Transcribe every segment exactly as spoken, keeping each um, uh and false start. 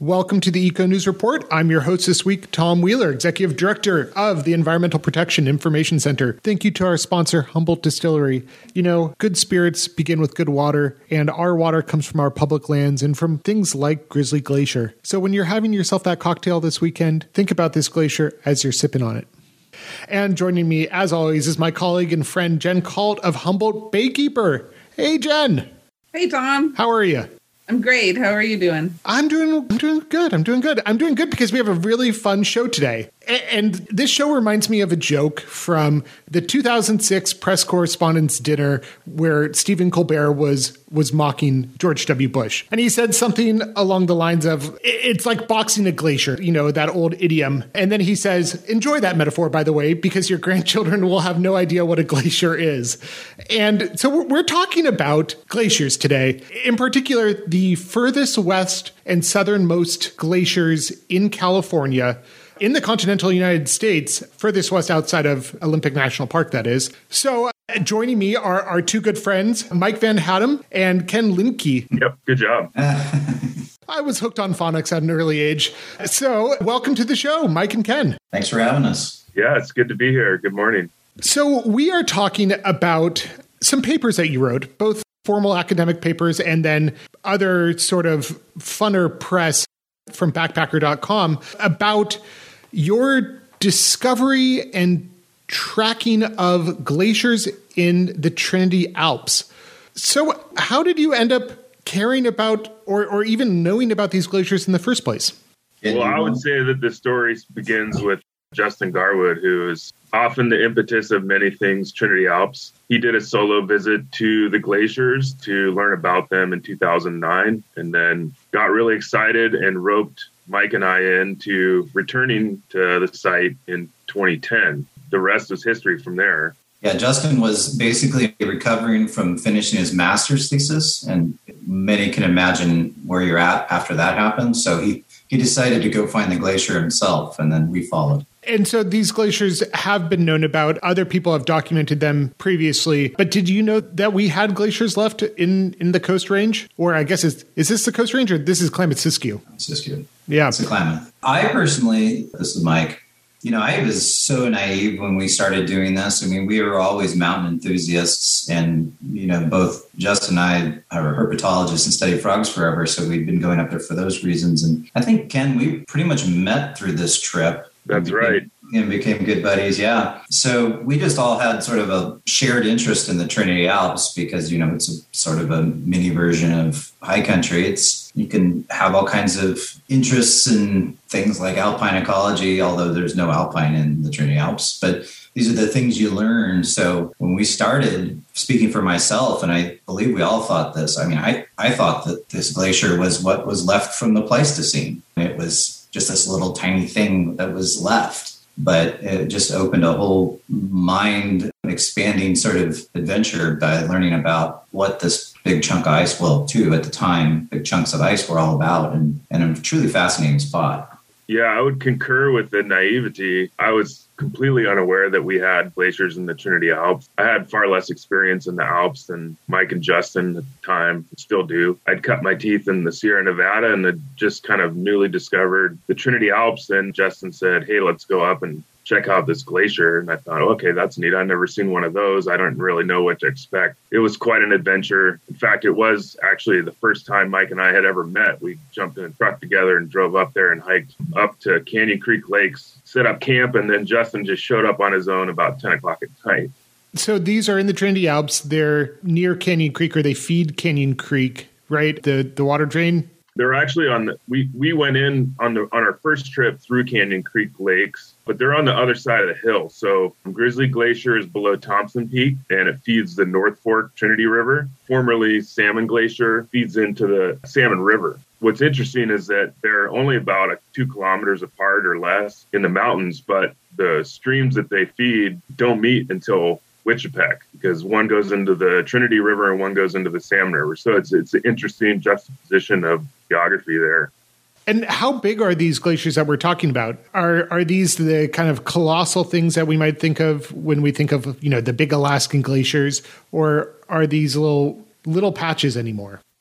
Welcome to the Eco News Report. I'm your host this week, Tom Wheeler, Executive Director of the Environmental Protection Information Center. Thank you to our sponsor, Humboldt Distillery. You know, good spirits begin with good water, and our water comes from our public lands and from things like Grizzly Glacier. So when you're having yourself that cocktail this weekend, think about this glacier as you're sipping on it. And joining me, as always, is my colleague and friend, Jen Kalt of Humboldt Baykeeper. Hey, Jen. Hey, Tom. How are you? I'm great. How are you doing? I'm doing I'm doing good. I'm doing good. I'm doing good because we have a really fun show today. And this show reminds me of a joke from the two thousand six press correspondence dinner where Stephen Colbert was was mocking George W. Bush. And he said something along the lines of, it's like boxing a glacier, you know, that old idiom. And then he says, enjoy that metaphor, by the way, because your grandchildren will have no idea what a glacier is. And so we're talking about glaciers today, in particular, the furthest west and southernmost glaciers in California, in the continental United States, furthest west outside of Olympic National Park, that is. So uh, joining me are our two good friends, Mike Van Hattem and Ken Linke. Yep, good job. I was hooked on phonics at an early age. So welcome to the show, Mike and Ken. Thanks for having us. Yeah, it's good to be here. Good morning. So we are talking about some papers that you wrote, both formal academic papers and then other sort of funner press from backpacker dot com about your discovery and tracking of glaciers in the Trinity Alps. So how did you end up caring about or, or even knowing about these glaciers in the first place? Well, I would say that the story begins with Justin Garwood, who is often the impetus of many things Trinity Alps. He did a solo visit to the glaciers to learn about them in two thousand nine, and then got really excited and roped Mike and I into returning to the site in twenty ten. The rest is history from there. Yeah, Justin was basically recovering from finishing his master's thesis, and many can imagine where you're at after that happened. So he, he decided to go find the glacier himself, and then we followed. And so these glaciers have been known about. Other people have documented them previously. But did you know that we had glaciers left in, in the Coast Range? Or I guess, is, is this the Coast Range or this is Klamath-Siskiyou? Siskiyou. Yeah. It's a Klamath. I personally, this is Mike, you know, I was so naive when we started doing this. I mean, we were always mountain enthusiasts, and, you know, both Justin and I are herpetologists and studied frogs forever. So we'd been going up there for those reasons. And I think, Ken, we pretty much met through this trip. That's became, right. And became good buddies. Yeah. So we just all had sort of a shared interest in the Trinity Alps because, you know, it's a sort of a mini version of high country. It's, you can have all kinds of interests in things like alpine ecology, although there's no alpine in the Trinity Alps, but these are the things you learn. So when we started, speaking for myself, and I believe we all thought this, I mean, I, I thought that this glacier was what was left from the Pleistocene. It was just this little tiny thing that was left, but it just opened a whole mind expanding sort of adventure by learning about what this big chunk of ice, well, too, at the time, big chunks of ice were all about, and, and a truly fascinating spot. Yeah, I would concur with the naivety. I was completely unaware that we had glaciers in the Trinity Alps. I had far less experience in the Alps than Mike and Justin at the time, still do. I'd cut my teeth in the Sierra Nevada and had just kind of newly discovered the Trinity Alps. And Justin said, hey, let's go up and check out this glacier. And I thought, okay, that's neat. I've never seen one of those. I don't really know what to expect. It was quite an adventure. In fact, it was actually the first time Mike and I had ever met. We jumped in a truck together and drove up there and hiked up to Canyon Creek Lakes, set up camp, and then Justin just showed up on his own about ten o'clock at night. So these are in the Trinity Alps. They're near Canyon Creek, or they feed Canyon Creek, right? The the water drain? They're actually on the, we, we went in on the on our first trip through Canyon Creek Lakes, but they're on the other side of the hill. So Grizzly Glacier is below Thompson Peak, and it feeds the North Fork Trinity River. Formerly Salmon Glacier feeds into the Salmon River. What's interesting is that they're only about a, two kilometers apart or less in the mountains, but the streams that they feed don't meet until Wichipec, because one goes into the Trinity River and one goes into the Salmon River. So it's it's an interesting juxtaposition of geography there. And how big are these glaciers that we're talking about? Are are these the kind of colossal things that we might think of when we think of, you know, the big Alaskan glaciers, or are these little little patches anymore?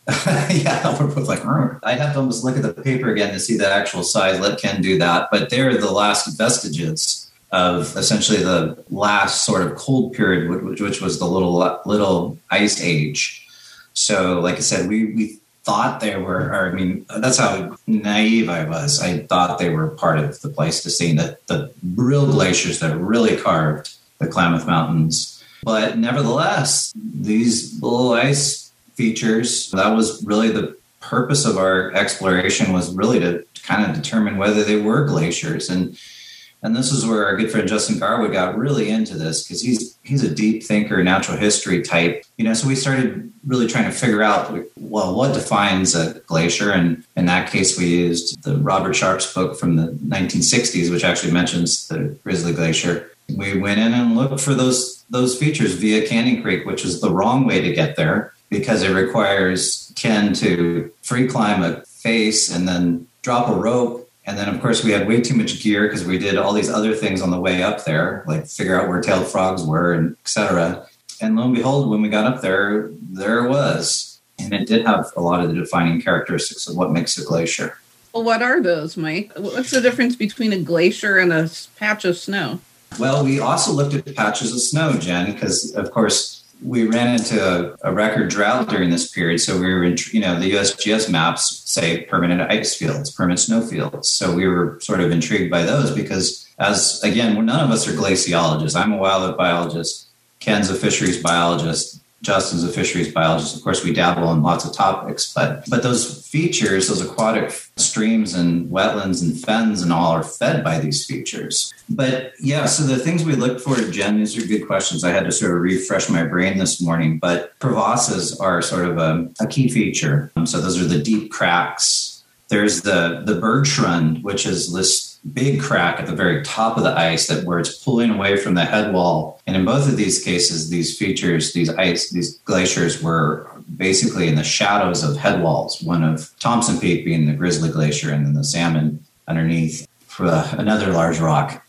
Yeah, we're both like, Rrr. I'd have to almost look at the paper again to see the actual size. Let Ken do that. But they're the last vestiges of essentially the last sort of cold period, which, which was the little little ice age. So, like I said, we we thought they were, or I mean, that's how naive I was. I thought they were part of the Pleistocene, that the real glaciers that really carved the Klamath Mountains. But nevertheless, these little ice features, that was really the purpose of our exploration, was really to kind of determine whether they were glaciers. And and this is where our good friend Justin Garwood got really into this, because he's he's a deep thinker, natural history type. You know, so we started really trying to figure out, well, what defines a glacier? And in that case, we used the Robert Sharp's book from the nineteen sixties, which actually mentions the Grizzly Glacier. We went in and looked for those those features via Canyon Creek, which is the wrong way to get there, because it requires Ken to free climb a face and then drop a rope. And then, of course, we had way too much gear because we did all these other things on the way up there, like figure out where tailed frogs were and et cetera. And lo and behold, when we got up there, there it was. And it did have a lot of the defining characteristics of what makes a glacier. Well, what are those, Mike? What's the difference between a glacier and a patch of snow? Well, we also looked at patches of snow, Jen, because, of course, we ran into a, a record drought during this period. So we were in, you know, the U S G S maps say permanent ice fields, permanent snow fields. So we were sort of intrigued by those because, as again, none of us are glaciologists. I'm a wildlife biologist. Ken's a fisheries biologist. Justin's a fisheries biologist. Of course, we dabble in lots of topics, but but those features, those aquatic streams and wetlands and fens and all are fed by these features. But yeah, so the things we look for, Jen, these are good questions. I had to sort of refresh my brain this morning, but crevasses are sort of a, a key feature. Um, so those are the deep cracks. There's the, the bergschrund, which is this big crack at the very top of the ice that where it's pulling away from the head wall. And in both of these cases, these features, these ice, these glaciers were basically in the shadows of head walls, one of Thompson Peak being the Grizzly Glacier and then the Salmon underneath for uh, another large rock.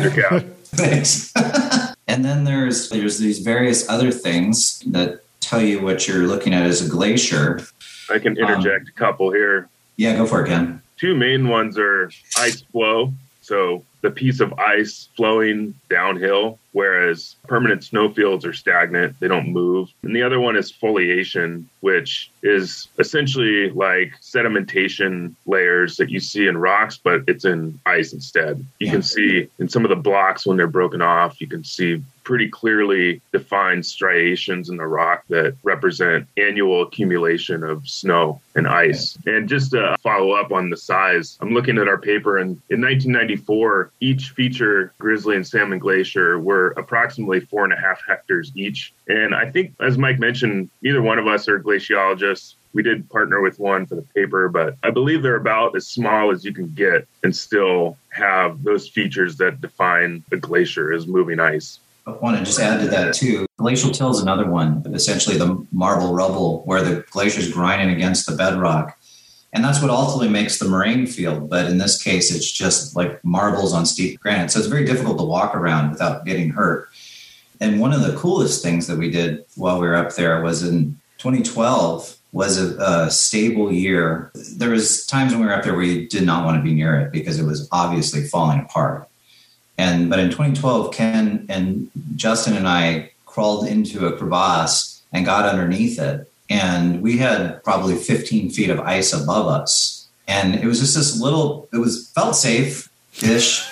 Thanks. And then there's there's these various other things that tell you what you're looking at as a glacier. I can interject um, a couple here. Yeah, go for it, Ken. Two main ones are ice flow. So the piece of ice flowing downhill, whereas permanent snowfields are stagnant. They don't move. And the other one is foliation, which is essentially like sedimentation layers that you see in rocks, but it's in ice instead. You yeah. can see in some of the blocks when they're broken off, you can see pretty clearly defined striations in the rock that represent annual accumulation of snow and ice. Yeah. And just to follow up on the size, I'm looking at our paper, and in nineteen ninety-four, each feature, Grizzly and Salmon Glacier, were approximately four and a half hectares each. And I think, as Mike mentioned, neither one of us are glaciologists. We did partner with one for the paper, but I believe they're about as small as you can get and still have those features that define the glacier as moving ice. I want to just add to that, too. Glacial till is another one, essentially the marble rubble where the glacier's grinding against the bedrock. And that's what ultimately makes the moraine field. But in this case, it's just like marbles on steep granite. So it's very difficult to walk around without getting hurt. And one of the coolest things that we did while we were up there was in twenty twelve was a, a stable year. There was times when we were up there where we did not want to be near it because it was obviously falling apart. And but in twenty twelve, Ken and Justin and I crawled into a crevasse and got underneath it. And we had probably fifteen feet of ice above us. And it was just this little, it was felt safe-ish.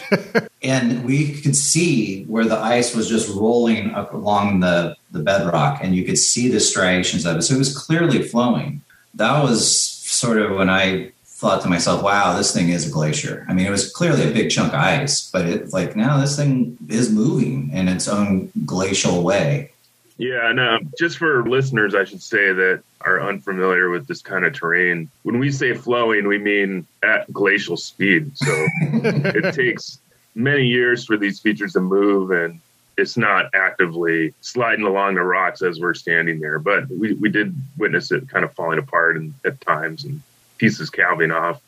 And we could see where the ice was just rolling up along the, the bedrock. And you could see the striations of it. So it was clearly flowing. That was sort of when I thought to myself, wow, this thing is a glacier. I mean, it was clearly a big chunk of ice, but it's like, now this thing is moving in its own glacial way. Yeah, and uh, just for listeners, I should say that are unfamiliar with this kind of terrain. When we say flowing, we mean at glacial speed. So it takes many years for these features to move, and it's not actively sliding along the rocks as we're standing there. But we, we did witness it kind of falling apart and, at times and pieces calving off.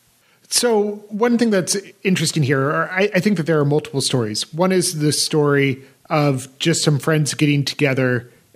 So one thing that's interesting here, I, I think that there are multiple stories. One is the story of just some friends getting together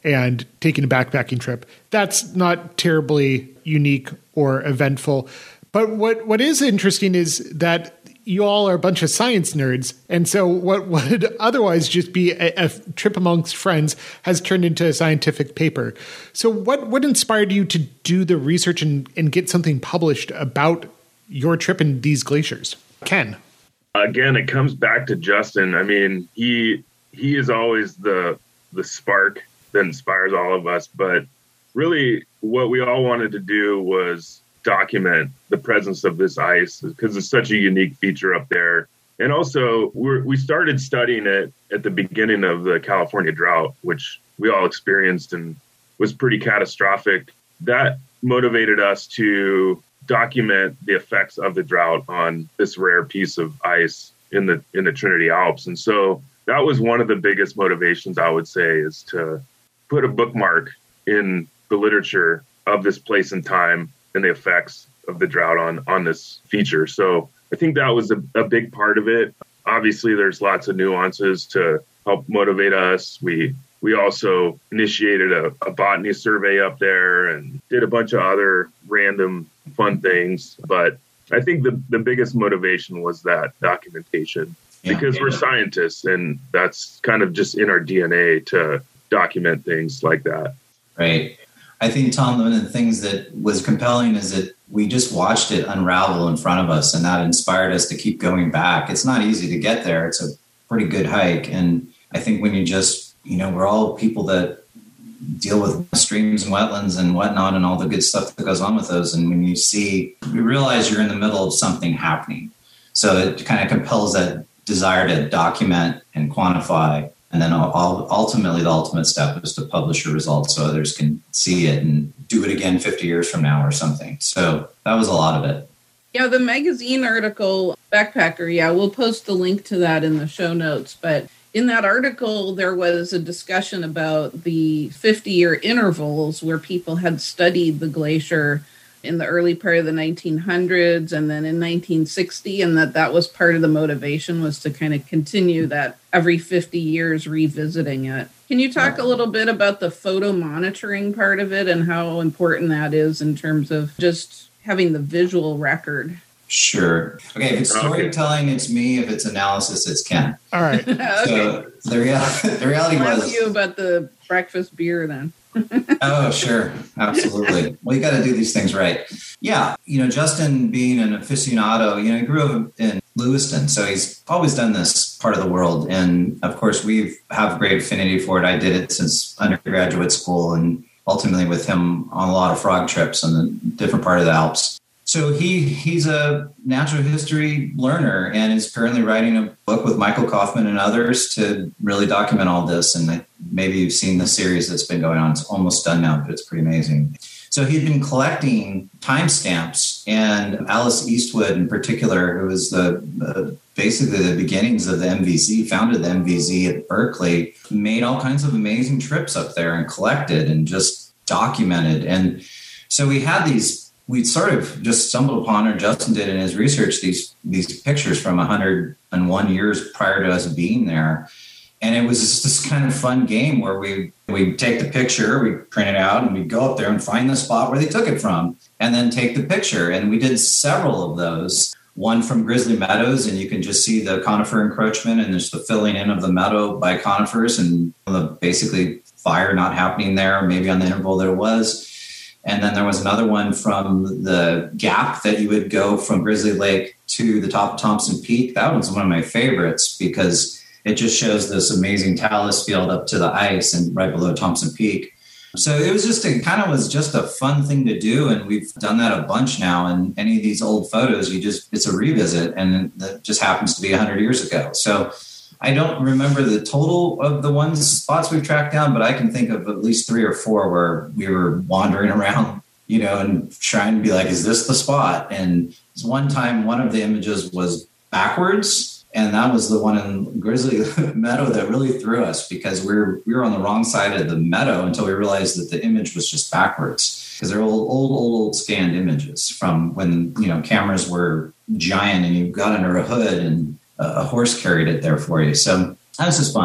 and taking a backpacking trip. That's not terribly unique or eventful. But what, what is interesting is that you all are a bunch of science nerds. And so what would otherwise just be a, a trip amongst friends has turned into a scientific paper. So what, what inspired you to do the research and, and get something published about your trip in these glaciers? Ken. Again, it comes back to Justin. I mean, he he is always the the spark that inspires all of us. But really what we all wanted to do was document the presence of this ice because it's such a unique feature up there. And also we're, we started studying it at the beginning of the California drought, which we all experienced and was pretty catastrophic. That motivated us to document the effects of the drought on this rare piece of ice in the in the Trinity Alps. And so that was one of the biggest motivations, I would say, is to put a bookmark in the literature of this place and time and the effects of the drought on, on this feature. So I think that was a, a big part of it. Obviously, there's lots of nuances to help motivate us. We we also initiated a, a botany survey up there and did a bunch of other random fun things. But I think the, the biggest motivation was that documentation yeah, because yeah. we're scientists and that's kind of just in our D N A to document things like that. Right. I think, Tom, one of the things that was compelling is that we just watched it unravel in front of us, and that inspired us to keep going back. It's not easy to get there. It's a pretty good hike. And I think when you just, you know, we're all people that deal with streams and wetlands and whatnot and all the good stuff that goes on with those. And when you see, you realize you're in the middle of something happening. So it kind of compels that desire to document and quantify. And then ultimately, the ultimate step is to publish your results so others can see it and do it again fifty years from now or something. So that was a lot of it. Yeah, the magazine article, Backpacker, yeah, we'll post the link to that in the show notes. But in that article, there was a discussion about the fifty-year intervals where people had studied the glacier in the early part of the nineteen hundreds and then in nineteen sixty, and that that was part of the motivation was to kind of continue that every fifty years revisiting it. Can you talk a little bit about the photo monitoring part of it and how important that is in terms of just having the visual record? Sure. Okay, if it's storytelling, it's me. If it's analysis, it's Ken. All right. Okay. So the, rea- the reality I'll was... ask you about the breakfast beer then. Oh, sure. Absolutely. Well, you got to do these things right. Yeah. You know, Justin being an aficionado, you know, he grew up in Lewiston, so he's always done this part of the world. And of course, we have great affinity for it. I did it since undergraduate school and ultimately with him on a lot of frog trips on the different part of the Alps. So he he's a natural history learner and is currently writing a book with Michael Kaufman and others to really document all this. And maybe you've seen the series that's been going on. It's almost done now, but it's pretty amazing. So he'd been collecting timestamps, and Alice Eastwood in particular, who was the uh, basically the beginnings of the M V Z, founded the M V Z at Berkeley, made all kinds of amazing trips up there and collected and just documented. And so we had these we sort of just stumbled upon, or Justin did in his research, these these pictures from one hundred one years prior to us being there. And it was just this kind of fun game where we we take the picture, we print it out, and we go up there and find the spot where they took it from, and then take the picture. And we did several of those. One from Grizzly Meadows, and you can just see the conifer encroachment, and there's the filling in of the meadow by conifers, and the basically fire not happening there, maybe on the interval there was. And then there was another one from the gap that you would go from Grizzly Lake to the top of Thompson Peak. That was one of my favorites because it just shows this amazing talus field up to the ice and right below Thompson Peak. So it was just a kind of was just a fun thing to do. And we've done that a bunch now. And any of these old photos, you just, it's a revisit, and that just happens to be a hundred years ago. So I don't remember the total of the ones spots we've tracked down, but I can think of at least three or four where we were wandering around, you know, and trying to be like, is this the spot? And one time, one of the images was backwards. And that was the one in Grizzly Meadow that really threw us because we were, we were on the wrong side of the meadow until we realized that the image was just backwards because they're old, old, old, old scanned images from when, you know, cameras were giant and you got under a hood and a horse carried it there for you. So that was just fun.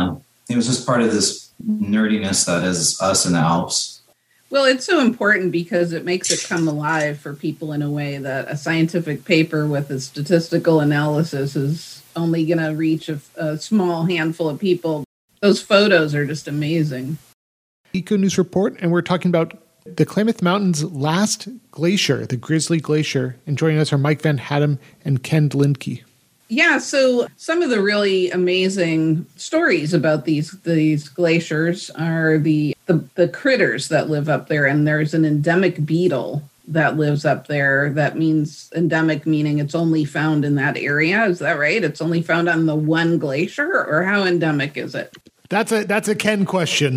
it was just part of this nerdiness that is us in the Alps. Well, it's so important because it makes it come alive for people in a way that a scientific paper with a statistical analysis is only going to reach a, a small handful of people. Those photos are just amazing. Eco News Report, and we're talking about the Klamath Mountains' last glacier, the Grizzly Glacier. And joining us are Mike Van Hattem and Ken Dlinke. Yeah, so some of the really amazing stories about these these glaciers are the, the the critters that live up there. And there's an endemic beetle that lives up there. That means endemic, meaning it's only found in that area. Is that right? It's only found on the one glacier, or how endemic is it? That's a that's a Ken question.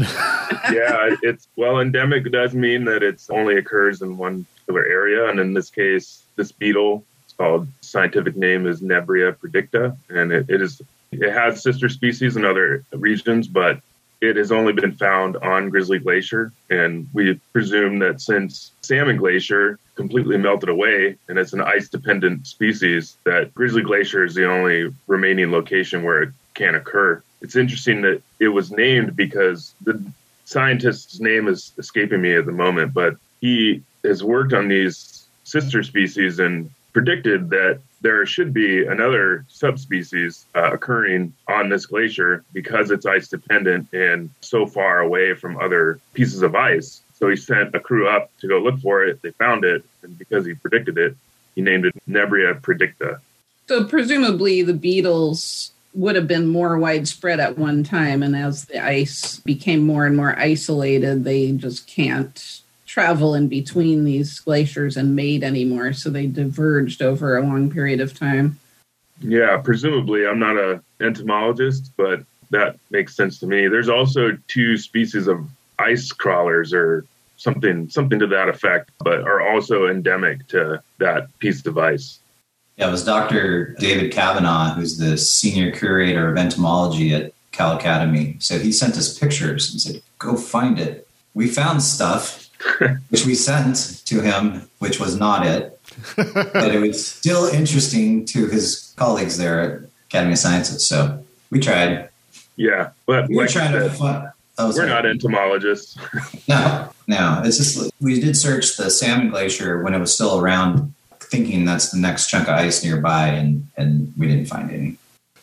Yeah, it's well, endemic does mean that it only occurs in one particular area, and in this case, this beetle, it's called, scientific name is Nebria predicta, and it, it is it has sister species in other regions, but it has only been found on Grizzly Glacier, and we presume that since Salmon Glacier completely melted away, and it's an ice-dependent species, that Grizzly Glacier is the only remaining location where it can occur. It's interesting that it was named because the scientist's name is escaping me at the moment, but he has worked on these sister species and predicted that there should be another subspecies uh, occurring on this glacier because it's ice dependent and so far away from other pieces of ice. So he sent a crew up to go look for it. They found it, and because he predicted it, he named it Nebria predicta. So presumably the beetles would have been more widespread at one time, and as the ice became more and more isolated, they just can't travel in between these glaciers and mate anymore, so they diverged over a long period of time. Yeah, presumably. I'm not an entomologist, but that makes sense to me. There's also two species of ice crawlers or something something to that effect, but are also endemic to that piece of ice. Yeah, it was Doctor David Kavanaugh, who's the senior curator of entomology at Cal Academy. So he sent us pictures and said, go find it. We found stuff, which we sent to him, which was not it. But it was still interesting to his colleagues there at Academy of Sciences. So we tried. Yeah, but we were like trying said, to find. Oh, we're sorry. not entomologists. No, no. It's just, we did search the Salmon Glacier when it was still around, thinking that's the next chunk of ice nearby, and, and we didn't find any.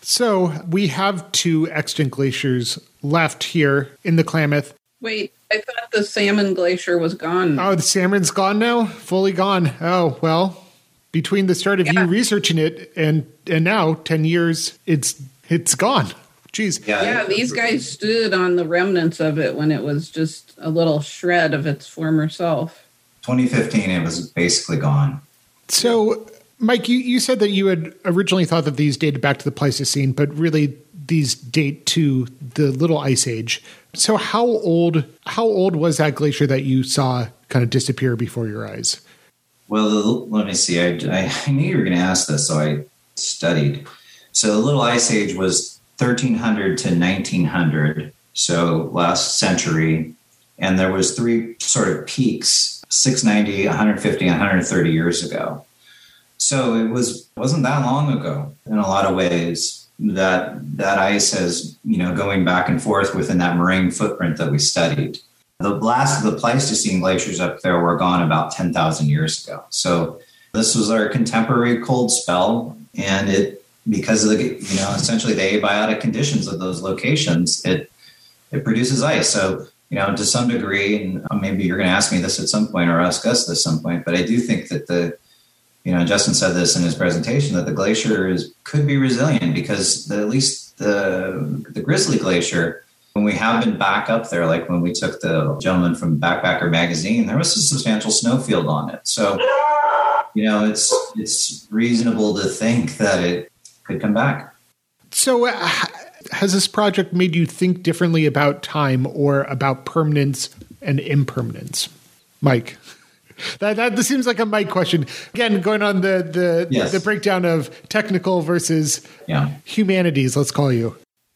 So we have two extant glaciers left here in the Klamath. Wait, I thought the Salmon Glacier was gone. Oh, the salmon's gone now? Fully gone. Oh, well, between the start of Yeah. you researching it and and now ten years, it's it's gone. Jeez. Yeah, Yeah, these guys stood on the remnants of it when it was just a little shred of its former self. twenty fifteen, it was basically gone. So, Mike, you, you said that you had originally thought that these dated back to the Pleistocene, but really these date to the Little Ice Age. So how old how old was that glacier that you saw kind of disappear before your eyes? Well, let me see. I, I, I knew you were going to ask this, so I studied. So the Little Ice Age was thirteen hundred to nineteen hundred, so last century. And there was three sort of peaks, six ninety, one fifty, and one thirty years ago. So it was, wasn't that long ago in a lot of ways that that ice has, you know, going back and forth within that moraine footprint that we studied. The last of the Pleistocene glaciers up there were gone about ten thousand years ago. So this was our contemporary cold spell, and it, because of the, you know, essentially the abiotic conditions of those locations, it it produces ice. So, you know, to some degree, and maybe you're going to ask me this at some point or ask us this at some point, but I do think that the, you know, Justin said this in his presentation, that the glacier is could be resilient because the, at least the the Grizzly Glacier, when we have been back up there, like when we took the gentleman from Backpacker magazine, there was a substantial snowfield on it. So, you know, it's it's reasonable to think that it could come back. So uh, has this project made you think differently about time or about permanence and impermanence? Mike? That that this seems like a Mike question. Again, going on the the, Yes. the breakdown of technical versus Yeah. humanities, let's call you.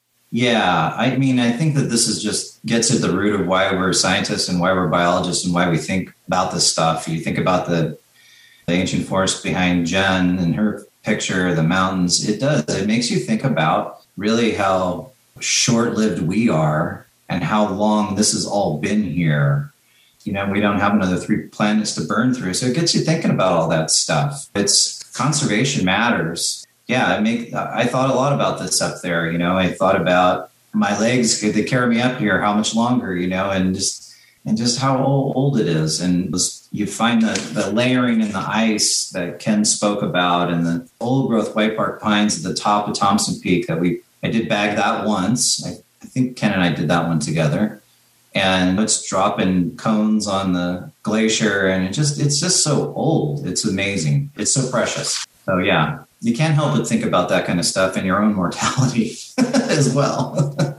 Yeah, I mean, I think that this is just gets at the root of why we're scientists and why we're biologists and why we think about this stuff. You think about the, the ancient forest behind Jen and her picture, the mountains. It does. It makes you think about really how short-lived we are and how long this has all been here. You know, we don't have another three planets to burn through. So it gets you thinking about all that stuff. It's conservation matters. Yeah, I make, I thought a lot about this up there. You know, I thought about my legs, could they carry me up here? How much longer, you know, and just, and just how old, old it is. And was, you find the, the layering in the ice that Ken spoke about and the old growth white bark pines at the top of Thompson Peak that we, I did bag that once. I, I think Ken and I did that one together. And it's dropping cones on the glacier, and it just it's just so old. It's amazing. It's so precious. So yeah, you can't help but think about that kind of stuff in your own mortality as well.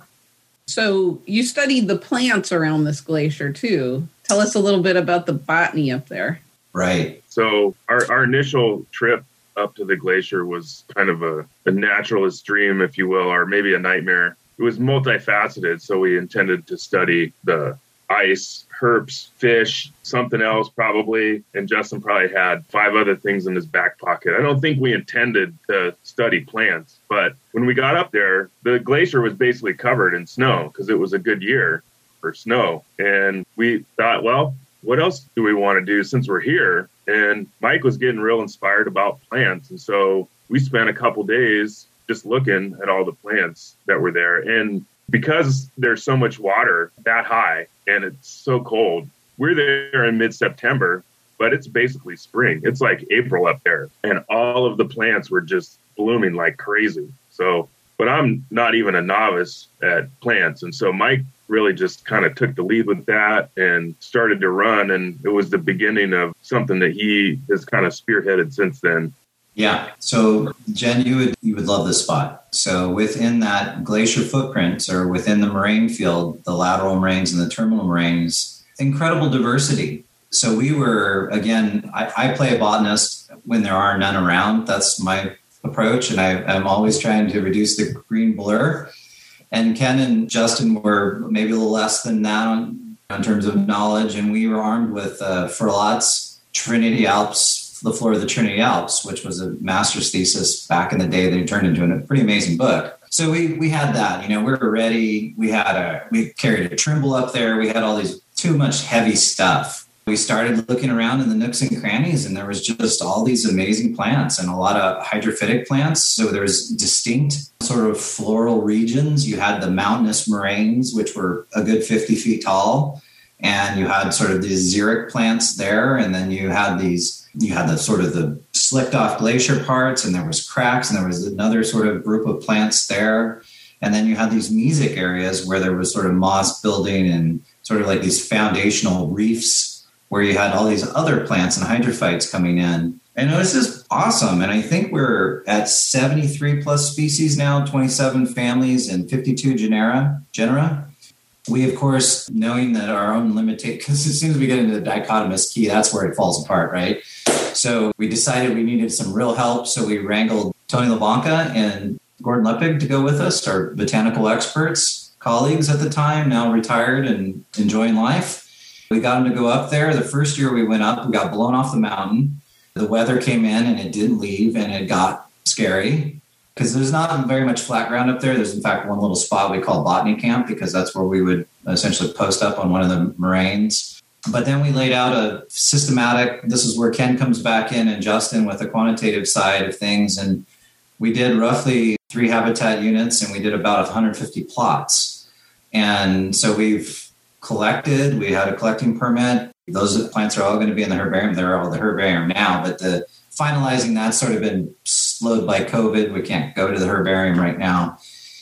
So you studied the plants around this glacier too. Tell us a little bit about the botany up there. Right. So our, our initial trip up to the glacier was kind of a, a naturalist dream, if you will, or maybe a nightmare. It was multifaceted, so we intended to study the ice, herps, fish, something else probably, and Justin probably had five other things in his back pocket. I don't think we intended to study plants, but when we got up there, the glacier was basically covered in snow because it was a good year for snow. And we thought, well, what else do we want to do since we're here? And Mike was getting real inspired about plants, and so we spent a couple days just looking at all the plants that were there. And because there's so much water that high and it's so cold, we're there in mid-September, but it's basically spring. It's like April up there. And all of the plants were just blooming like crazy. So, but I'm not even a novice at plants. And so Mike really just kind of took the lead with that and started to run. And it was the beginning of something that he has kind of spearheaded since then. Yeah. So Jen, you would you would love this spot. So within that glacier footprint or within the moraine field, the lateral moraines and the terminal moraines, incredible diversity. So we were, again, I, I play a botanist when there are none around. That's my approach. And I, I'm always trying to reduce the green blur. And Ken and Justin were maybe a little less than that on, in terms of knowledge. And we were armed with uh, Ferlat's Trinity Alps, The Floor of the Trinity Alps, which was a master's thesis back in the day that he turned into a pretty amazing book. So we we had that, you know, we were ready. We had a, we carried a Trimble up there. We had all these too much heavy stuff. We started looking around in the nooks and crannies, and there was just all these amazing plants and a lot of hydrophytic plants. So there was distinct sort of floral regions. You had the mountainous moraines, which were a good fifty feet tall. And you had sort of these xeric plants there. And then you had these, you had the sort of the slicked off glacier parts, and there was cracks, and there was another sort of group of plants there. And then you had these mesic areas where there was sort of moss building and sort of like these foundational reefs where you had all these other plants and hydrophytes coming in. And it was just awesome. And I think we're at seventy-three plus species now, twenty-seven families and fifty-two genera. genera. We, of course, knowing that our own limitation, because as soon as we get into the dichotomous key, that's where it falls apart, right? So we decided we needed some real help. So we wrangled Tony LaBanca and Gordon Lepig to go with us, our botanical experts, colleagues at the time, now retired and enjoying life. We got them to go up there. The first year we went up, we got blown off the mountain. The weather came in and it didn't leave, and it got scary. Because there's not very much flat ground up there. There's, in fact, one little spot we call Botany Camp, because that's where we would essentially post up on one of the moraines. But then we laid out a systematic, this is where Ken comes back in and Justin with the quantitative side of things. And we did roughly three habitat units, and we did about one hundred fifty plots. And so we've collected, we had a collecting permit. Those plants are all going to be in the herbarium. They're all the herbarium now, but the finalizing that's sort of been slowed by COVID. We can't go to the herbarium right now.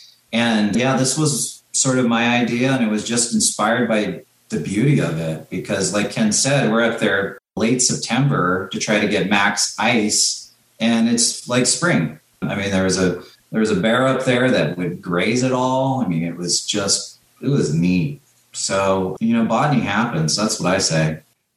And yeah, this was sort of my idea, and it was just inspired by the beauty of it, because like Ken said, we're up there late September to try to get max ice, and it's like spring. I mean, there was a there was a bear up there that would graze it all. I mean, it was just, it was neat. So, you know, botany happens. That's what I say.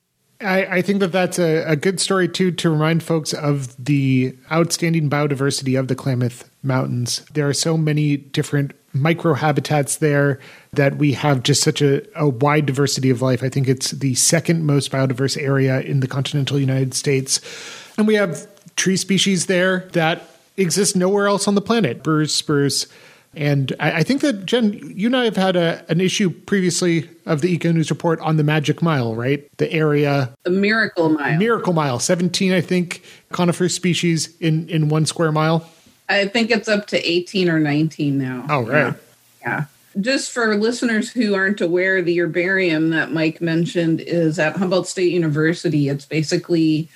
I, I think that that's a, a good story, too, to remind folks of the outstanding biodiversity of the Klamath Mountains. There are so many different microhabitats there that we have just such a, a wide diversity of life. I think it's the second most biodiverse area in the continental United States. And we have tree species there that exist nowhere else on the planet. Burrs spruce, And I, I think that, Jen, you and I have had a, an issue previously of the Eco News Report on the Magic Mile, right? The area. The Miracle Mile. Miracle Mile, seventeen, I think, conifer species in, in one square mile. I think it's up to eighteen or nineteen now. Oh, right. Yeah. yeah. Just for listeners who aren't aware, the herbarium that Mike mentioned is at Humboldt State University. It's basically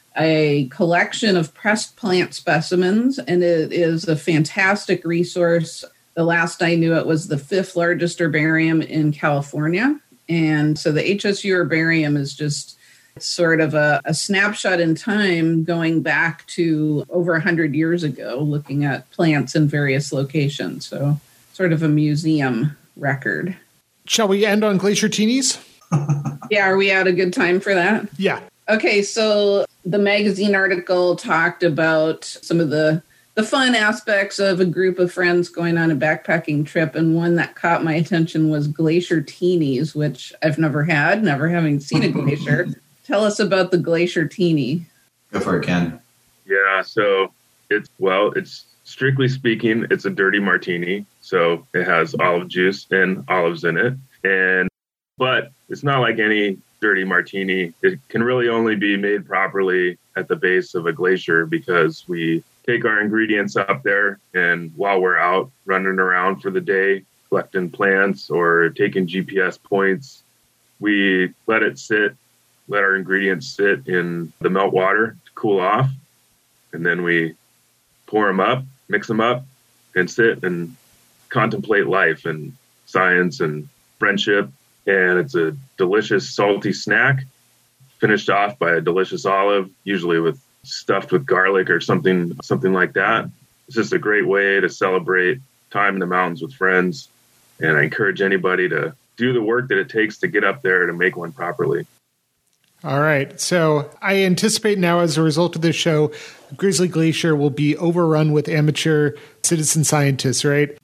a collection of pressed plant specimens, and it is a fantastic resource. The last I knew, it was the fifth largest herbarium in California. And so the H S U herbarium is just sort of a, a snapshot in time going back to over one hundred years ago, looking at plants in various locations. So sort of a museum record. Shall we end on glacier teenies? Yeah, are we at a good time for that? Yeah. Okay, so the magazine article talked about some of the, the fun aspects of a group of friends going on a backpacking trip, and one that caught my attention was glacier teenies, which I've never had, never having seen a glacier. Tell us about the glacier teenie. Go for it, Ken. Yeah, so it's, well, it's strictly speaking, it's a dirty martini. So it has olive juice and olives in it. And, but it's not like any dirty martini. It can really only be made properly at the base of a glacier, because we take our ingredients up there, and while we're out running around for the day, collecting plants or taking G P S points, we let it sit, let our ingredients sit in the melt water to cool off. And then we pour them up, mix them up, and sit and contemplate life and science and friendship. And it's a delicious salty snack, finished off by a delicious olive, usually with stuffed with garlic or something, something like that. It's just a great way to celebrate time in the mountains with friends. And I encourage anybody to do the work that it takes to get up there to make one properly. All right. So I anticipate now, as a result of this show, Grizzly Glacier will be overrun with amateur citizen scientists, right?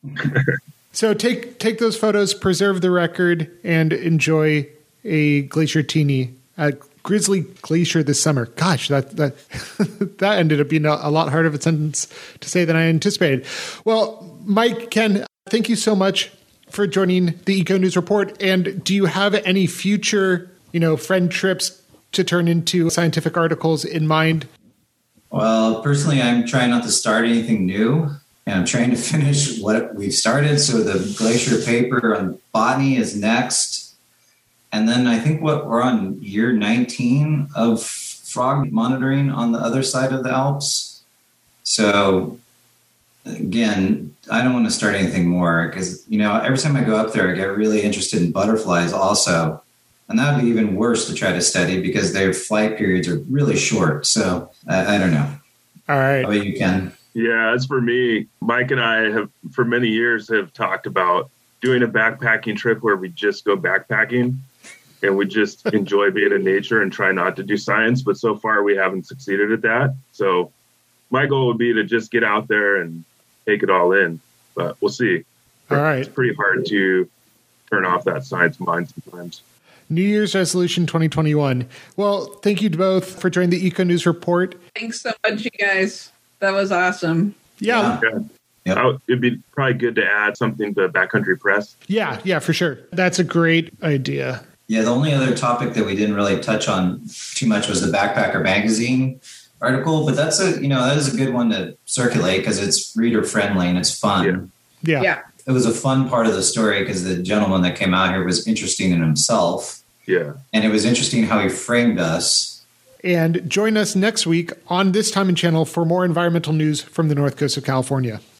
So take take those photos, preserve the record, and enjoy a glacier teenie at Grizzly Glacier this summer. Gosh, that that that ended up being a, a lot harder of a sentence to say than I anticipated. Well, Mike, Ken, thank you so much for joining the Eco News Report. And do you have any future, you know, friend trips to turn into scientific articles in mind? Well, personally, I'm trying not to start anything new. And I'm trying to finish what we've started. So the glacier paper on botany is next. And then I think what we're on year nineteen of frog monitoring on the other side of the Alps. So again, I don't want to start anything more because, you know, every time I go up there, I get really interested in butterflies also. And that would be even worse to try to study because their flight periods are really short. So I, I don't know. All right. How about you, Ken? Yeah, as for me, Mike and I have for many years have talked about doing a backpacking trip where we just go backpacking and we just enjoy being in nature and try not to do science. But so far we haven't succeeded at that. So my goal would be to just get out there and take it all in. But we'll see. All right. It's pretty hard to turn off that science mind sometimes. New Year's resolution twenty twenty-one. Well, thank you both for joining the Eco News Report. Thanks so much, you guys. That was awesome. Yeah. yeah. Yep. I, it'd be probably good to add something to Backcountry Press. Yeah, yeah, for sure. That's a great idea. Yeah, the only other topic that we didn't really touch on too much was the Backpacker Magazine article, but that's a, you know, that is a good one to circulate because it's reader friendly and it's fun. Yeah. yeah. Yeah. It was a fun part of the story because the gentleman that came out here was interesting in himself. Yeah. And it was interesting how he framed us. And join us next week on this time and channel for more environmental news from the North Coast of California.